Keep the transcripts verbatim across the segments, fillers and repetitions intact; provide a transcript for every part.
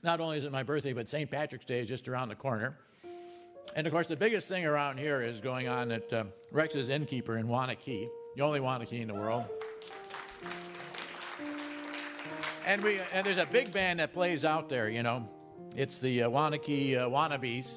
not only is it my birthday, but Saint Patrick's Day is just around the corner. And, of course, the biggest thing around here is going on at uh, Rex's Innkeeper in Wanakee, the only Wanakee in the world. And we and there's a big band that plays out there, you know. It's the uh, Wanakee uh, Wannabes.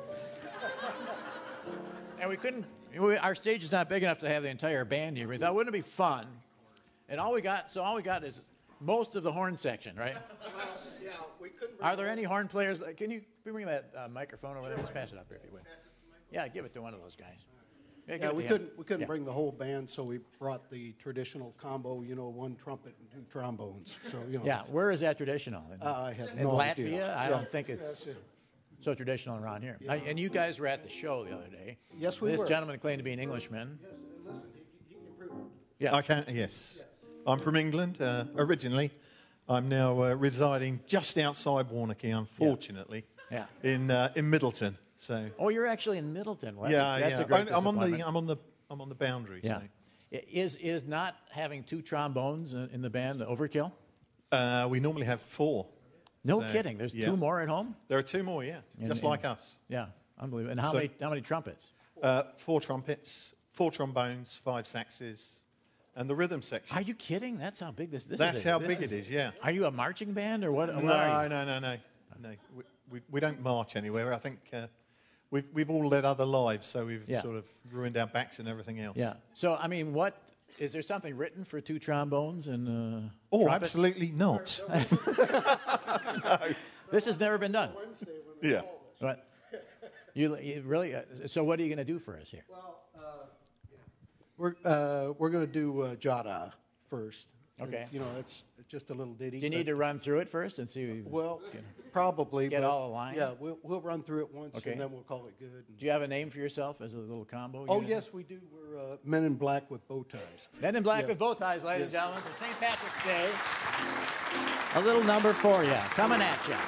And we couldn't, we, our stage is not big enough to have the entire band here. We thought, wouldn't it be fun? And all we got, so all we got is most of the horn section, right? Well, yeah, we couldn't. Are there any horn players? Can you bring that uh, microphone over there? Just pass it up here if you would. Yeah, give it to one of those guys. Yeah, Yeah, we him. couldn't we couldn't Yeah. bring the whole band, so we brought the traditional combo. You know, one trumpet and two trombones. So you know. Yeah, where is that traditional? In, Uh, I have in no Latvia? idea. I Yeah. don't think it's That's it. so traditional around here. I, and you guys were at the show the other day. Yes, we this were. This gentleman claimed to be an Englishman. Yeah, I can. Yes, I'm from England uh, originally. I'm now uh, residing just outside Warnakey, unfortunately, Yeah. in uh, in Middleton. So Oh, you're actually in Middleton. Well, that's yeah, a, that's yeah. a great I, I'm on the disappointment. I'm on the I'm on the boundary. Yeah. I- Is is not having two trombones in in the band the overkill? So uh, we normally have four. No So, kidding. There's yeah. two more at home. There are two more. Yeah, And- just and- like us. Yeah, unbelievable. And how So- many how many trumpets? Uh, four trumpets, four trombones, five saxes, and the rhythm section. Are you kidding? That's how big this. this That's is. a- how this big it is. Yeah. Are you a marching band or what? what No, are you? no, no, no, no. We, we, we don't march anywhere. I think uh, we've we've all led other lives, so we've Yeah. sort of ruined our backs and everything else. Yeah. So I mean, what is there something written for two trombones and? Uh, Oh, trumpet? absolutely not. This has never been done. Yeah. What? You, you really? Uh, so what are you going to do for us here? Well, uh, yeah. we're uh, we're going to do uh, Jada first. Okay. And, you know, it's just a little ditty. Do you need but- to run through it first and see? Well, probably. Get but, all aligned? Yeah, we'll we'll run through it once, Okay. and then we'll call it good. Do you have a name for yourself as a little combo? Oh unit? yes, we do. We're uh, Men in Black with bow ties. Men in Black Yeah. with bow ties, ladies and Yes. gentlemen, for Saint Patrick's Day. A little number for you, coming at you.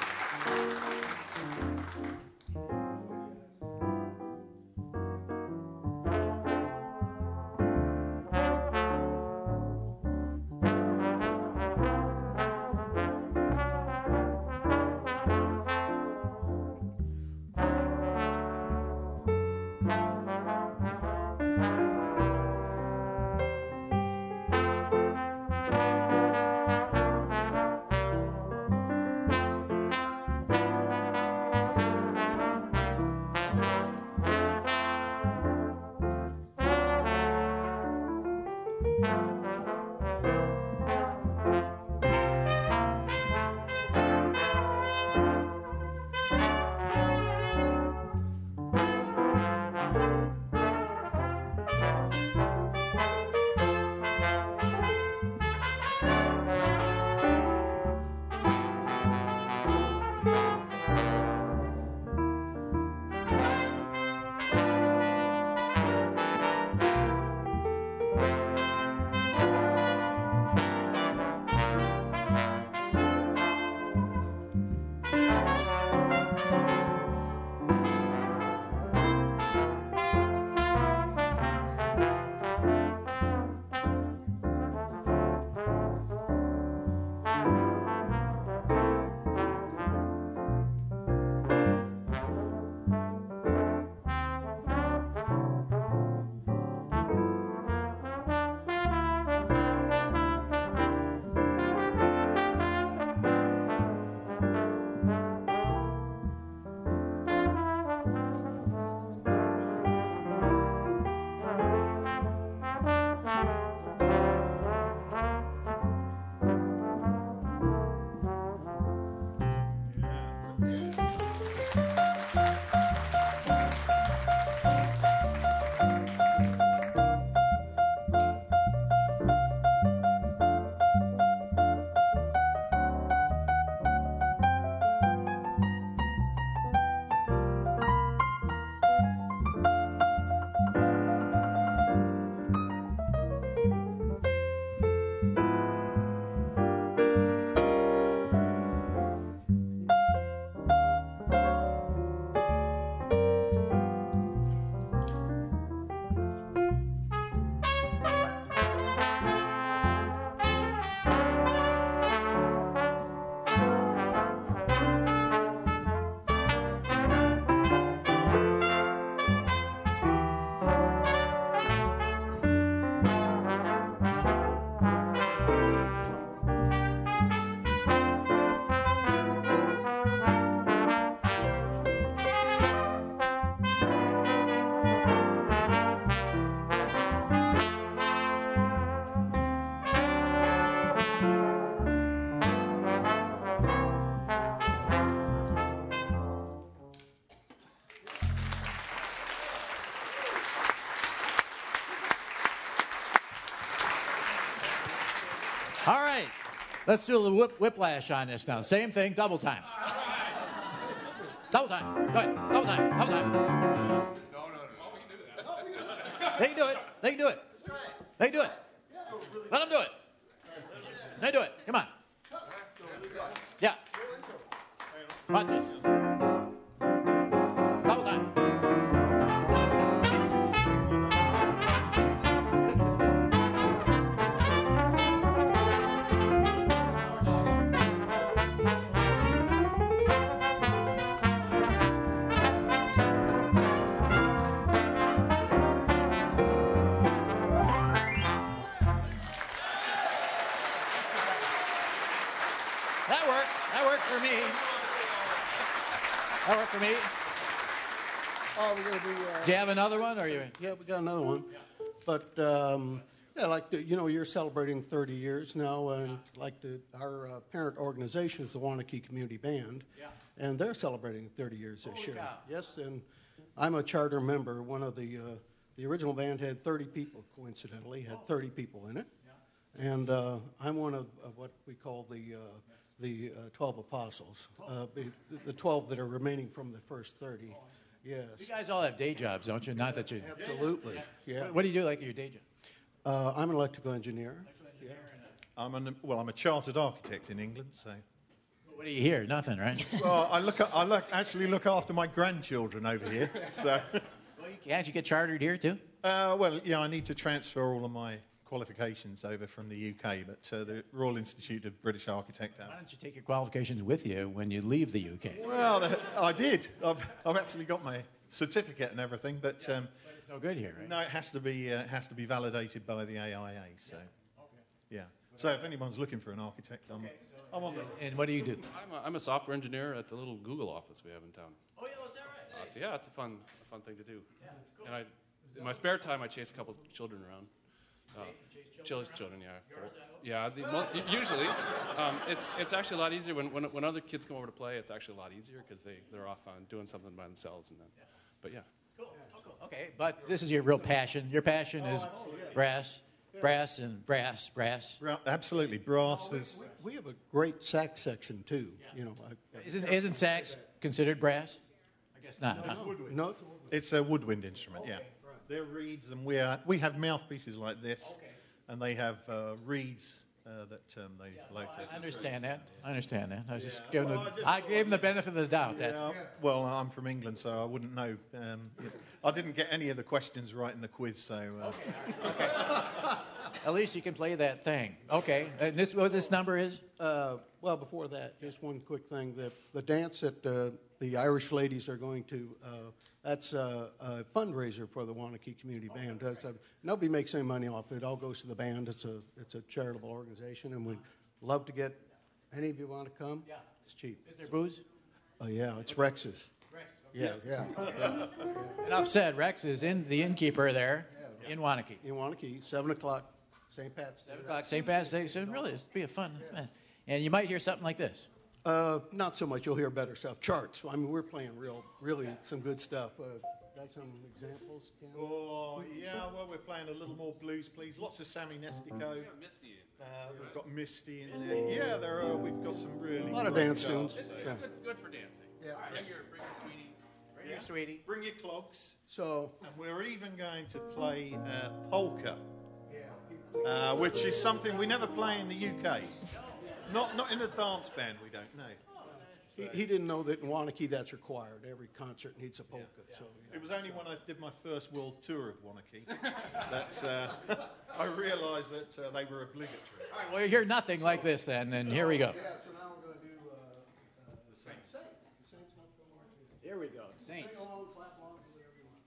All right. Let's do a little whip, whiplash on this now. Same thing, double time. Double time. Go ahead. Double time. Double time. No, no, no. They can do it. They can do it. They can do it. Let them do it. They do it. Come on. Yeah. Watch this. Double time. That worked. That worked for me. That worked for me. Oh, we're going to do... Uh, Do you have another one, or are you? Yeah, we got another one. But, um, yeah, like, the, you know, you're celebrating thirty years now, and like the, our uh, parent organization is the Wanakee Community Band, Yeah. and they're celebrating thirty years this Holy year. cow. Yes, and I'm a charter member. One of the, uh, the original band had thirty people, coincidentally, had thirty people in it. Yeah. And uh, I'm one of, of what we call the, uh, the uh, twelve apostles, uh, the, the twelve that are remaining from the first thirty. Yes. You guys all have day jobs, don't you? Not that you. Absolutely, yeah. What, what do you do like your day job? Uh, I'm an electrical engineer. Yeah. I'm an, well, I'm a chartered architect in England, so. What do you hear? Nothing, right? Well, I look, I look, actually look after my grandchildren over here. So, Well, you can't you get chartered here too? uh, well, yeah, I need to transfer all of my qualifications over from the U K, but uh, the Royal Institute of British Architect. Why don't you take your qualifications with you when you leave the U K? Well, uh, I did. I've, I've actually got my certificate and everything, but um, But it's no good here, right? no, it has to be uh, has to be validated by the A I A. So, yeah. So if anyone's looking for an architect, I'm, I'm on the. And what do you do? I'm a, I'm a software engineer at the little Google office we have in town. Oh, yeah, is that right? Uh, so yeah, it's a fun, a fun thing to do. And I, in my spare time, I chase a couple children around. Uh, children, children, yeah. For, yeah, the, mo- usually. Um, it's it's actually a lot easier when, when when other kids come over to play. It's actually a lot easier because they they're off on doing something by themselves, and then. But yeah. Cool. Oh, cool. Okay, but this is your real passion. Your passion is brass, brass, and brass, brass. Ra- Absolutely, brass is. We have a great sax section too. You know, I, Isn't isn't sax considered brass? I guess not. Huh? no, It's a woodwind instrument, yeah. They're reeds, and we are, we have mouthpieces like this, and they have uh, reeds uh, that um, they blow through. I understand that. I understand that. I was just giving the, I gave him the benefit of the doubt. That's Yeah, well, I'm from England, so I wouldn't know. Um, I didn't get any of the questions right in the quiz, so. Uh, At least you can play that thing. Okay. And this what this number is? uh, well, before that, just one quick thing: the the dance that uh, the Irish ladies are going to. Uh, that's a, a fundraiser for the Wanakee Community Band. That's a, nobody makes any money off it. It all goes to the band. It's a it's a charitable organization, and we'd love to get. Any of you want to come? Yeah. It's cheap. Is there booze? Oh yeah, it's Rex's. Yeah, yeah, yeah. Enough said. Rex is in the innkeeper there in Wanakee. In Wanakee, seven o'clock, Saint Pat's Day. Seven o'clock, Saint Pat's Day. So really, it'd be a fun. fun. And you might hear something like this. Uh, not so much. You'll hear better stuff. Charts. I mean, we're playing real, really some good stuff. Uh, got some examples? Ken? oh, yeah, well, we're playing a little more blues, please. Lots of Sammy Nestico. Misty. Uh, we've got Misty in there. Yeah, there are. We've got some really. A lot of great dance guitars. tunes. It's Yeah. good, good for dancing. Yeah. Bring your, bring your sweetie. Bring your sweetie. Bring your clogs. So, And we're even going to play uh, polka, uh, which is something we never play in the U K. Not not in a dance band, we don't know. he, he didn't know that in Wanakee that's required. Every concert needs a polka. So, yeah. It was only when I did my first world tour of Wanakee that uh, I realised that uh, they were obligatory. All right. Well, you hear nothing like this then, and here we go. Yeah, so now we're going to do uh, uh, the Saints. The Saints must go marching. Here we go. Saints. Sing along, clap along, do whatever you want.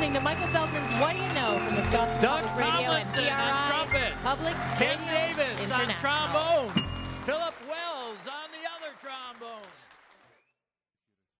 listening to Michael Feldman's What Do You Know from Wisconsin Doug Public Radio and Tomlinson P R I on trumpet. Public Ken Radio Davis on International. trombone. Philip Wells on the other trombone.